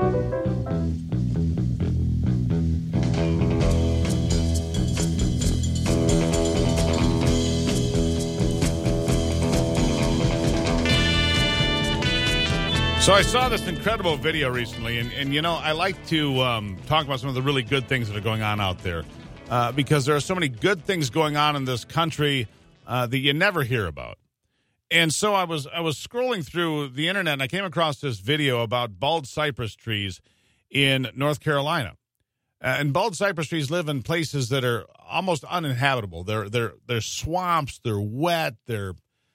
So I saw this incredible video recently, and you know, I like to talk about some of the really good things that are going on out there because there are so many good things going on in this country that you never hear about. And so I was scrolling through the internet, and I came across this video about bald cypress trees in North Carolina. And bald cypress trees live in places that are almost uninhabitable. They're swamps, they're wet, they're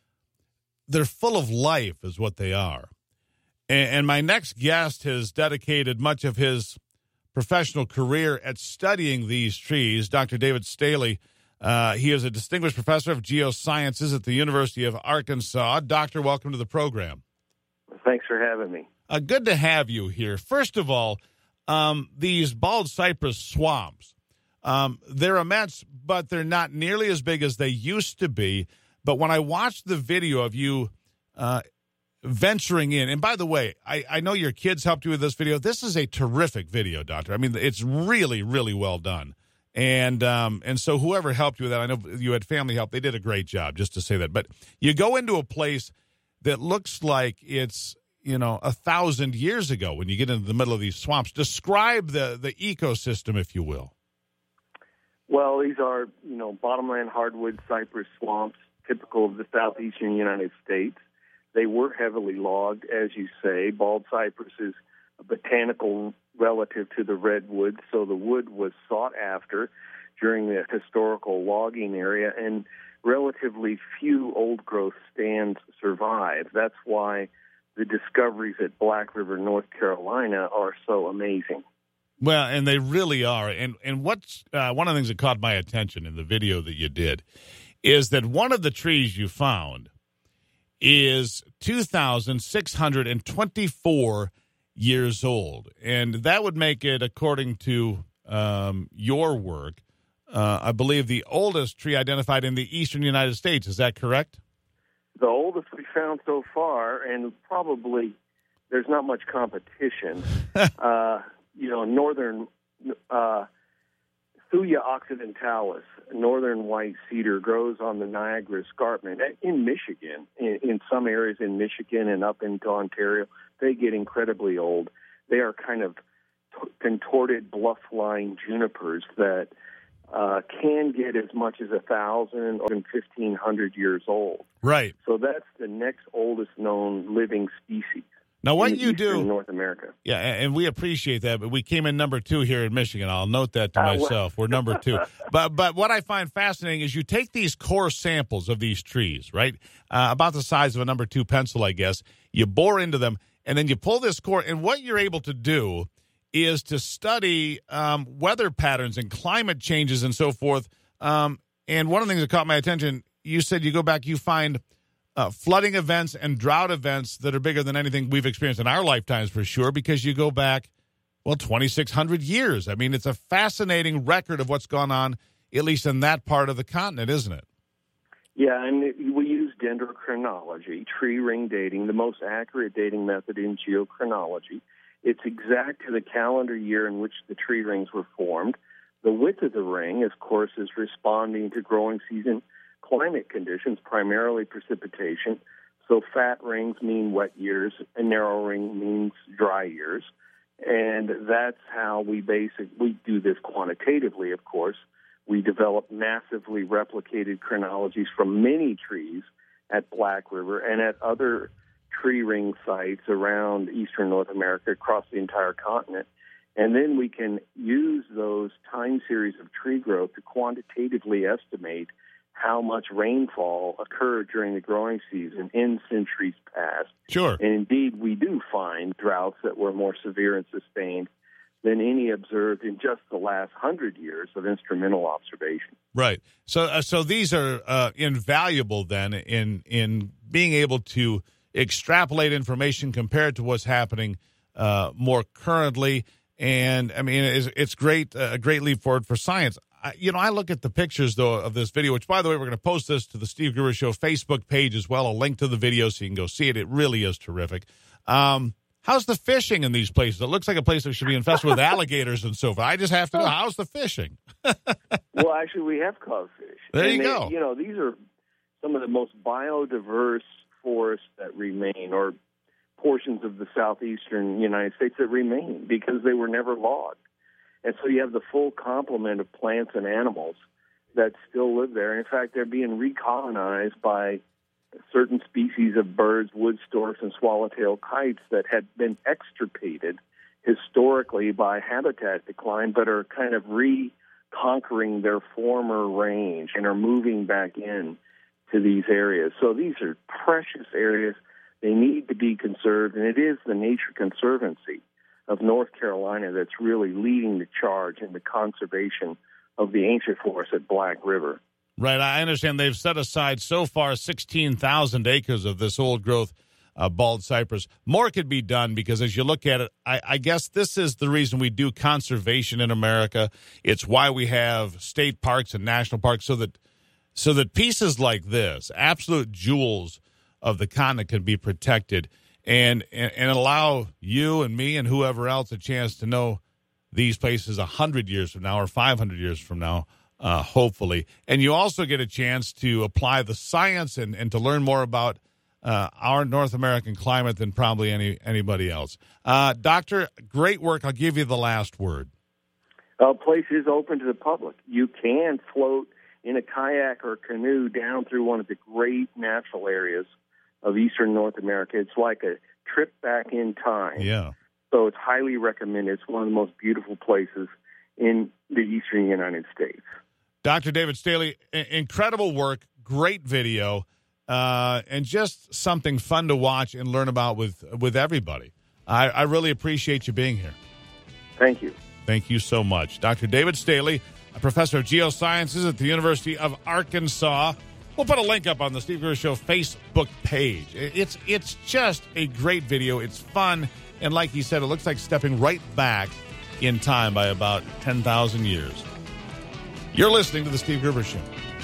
full of life is what they are. And my next guest has dedicated much of his professional career at studying these trees, Dr. David Staley. He is a distinguished professor of geosciences at the University of Arkansas. Doctor, welcome to the program. Thanks for having me. Good to have you here. First of all, these bald cypress swamps, they're immense, but they're not nearly as big as they used to be. But when I watched the video of you venturing in, and by the way, I know your kids helped you with this video. This is a terrific video, Doctor. I mean, it's really, really well done. And so whoever helped you with that, I know you had family help. They did a great job, just to say that. But you go into a place that looks like it's, 1,000 years ago when you get into the middle of these swamps. Describe the ecosystem, if you will. Well, these are, bottomland hardwood cypress swamps, typical of the southeastern United States. They were heavily logged, as you say. Bald cypress is a botanical relative to the redwood, so the wood was sought after during the historical logging area, and relatively few old-growth stands survive. That's why the discoveries at Black River, North Carolina, are so amazing. Well, and they really are. And what's one of the things that caught my attention in the video that you did is that one of the trees you found is 2,624 years old. And that would make it, according to your work, I believe the oldest tree identified in the eastern United States. Is that correct? The oldest we found so far, and probably there's not much competition. Northern Thuya occidentalis, northern white cedar, grows on the Niagara Escarpment in Michigan. In some areas in Michigan and up into Ontario, they get incredibly old. They are kind of contorted bluff-lying junipers that can get as much as 1,000 or 1,500 years old. Right. So that's the next oldest known living species. Now, what you do in North America. Yeah, and we appreciate that, but we came in number 2 here in Michigan. I'll note that to myself. We're number 2. But what I find fascinating is you take these core samples of these trees, right, about the size of a number 2 pencil, I guess. You bore into them, and then you pull this core, and what you're able to do is to study weather patterns and climate changes and so forth. And one of the things that caught my attention, you said you go back, you find flooding events and drought events that are bigger than anything we've experienced in our lifetimes, for sure, because you go back, 2,600 years. I mean, it's a fascinating record of what's gone on, at least in that part of the continent, isn't it? Yeah, and we use dendrochronology, tree ring dating, the most accurate dating method in geochronology. It's exact to the calendar year in which the tree rings were formed. The width of the ring, of course, is responding to growing season climate conditions, primarily precipitation. So fat rings mean wet years, and narrow ring means dry years. And that's how we do this quantitatively, of course. We develop massively replicated chronologies from many trees at Black River and at other tree ring sites around eastern North America, across the entire continent. And then we can use those time series of tree growth to quantitatively estimate how much rainfall occurred during the growing season in centuries past. Sure. And indeed, we do find droughts that were more severe and sustained than any observed in just the last 100 years of instrumental observation. Right. So these are invaluable then in being able to extrapolate information compared to what's happening more currently. And I mean, it's great, a great leap forward for science. I look at the pictures, though, of this video, which, by the way, we're going to post this to the Steve Gruber Show Facebook page as well, a link to the video so you can go see it. It really is terrific. How how's the fishing in these places? It looks like a place that should be infested with alligators and so forth. I just have to know, how's the fishing? Well, actually, we have cod fish. There you go. You know, these are some of the most biodiverse forests that remain, or portions of the southeastern United States that remain, because they were never logged. And so you have the full complement of plants and animals that still live there. In fact, they're being recolonized by certain species of birds, wood storks, and swallowtail kites that had been extirpated historically by habitat decline, but are kind of reconquering their former range and are moving back in to these areas. So these are precious areas. They need to be conserved, and it is the Nature Conservancy of North Carolina that's really leading the charge in the conservation of the ancient forest at Black River. Right. I understand they've set aside so far 16,000 acres of this old-growth bald cypress. More could be done because as you look at it, I guess this is the reason we do conservation in America. It's why we have state parks and national parks so that pieces like this, absolute jewels of the continent, can be protected and allow you and me and whoever else a chance to know these places 100 years from now or 500 years from now, hopefully. And you also get a chance to apply the science and to learn more about our North American climate than probably anybody else. Doctor, great work. I'll give you the last word. Place is open to the public. You can float in a kayak or canoe down through one of the great natural areas of eastern North America. It's like a trip back in time. Yeah. So it's highly recommended. It's one of the most beautiful places in the eastern United States. Dr. David Staley, incredible work, great video, and just something fun to watch and learn about with everybody. I really appreciate you being here. Thank you. Thank you so much. Dr. David Staley, a professor of geosciences at the University of Arkansas. We'll put a link up on the Steve Gruber Show Facebook page. It's just a great video. It's fun. And like he said, it looks like stepping right back in time by about 10,000 years. You're listening to the Steve Gruber Show.